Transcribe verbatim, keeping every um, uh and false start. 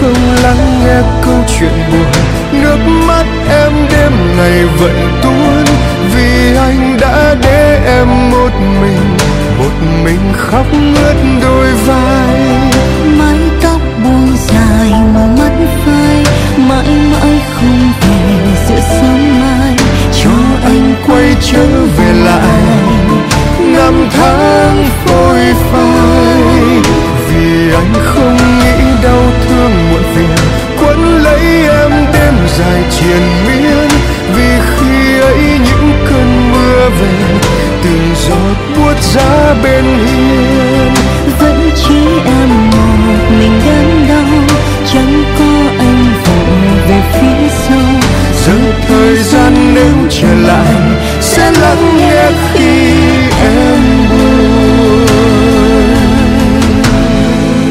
không lắng nghe câu chuyện buồn. Nước mắt em đêm ngày vẫn tuôn, vì anh đã để em một mình, một mình khóc ướt đôi vai. Mái tóc buông dài mà mắt phai, mãi mãi không về giữa sớm mai. Cho anh quay trở về lại năm tháng phôi phai, vì anh không nghĩ đau thương muộn phiền quấn lấy em đêm dài triền miên. Vì khi ấy những cơn mưa về, từng giọt buốt giá bên hiên. Vẫn chỉ em một mình đớn đau, chẳng có anh vội về phía sau. Giờ thời gian nếu trở lại sẽ lắng nghe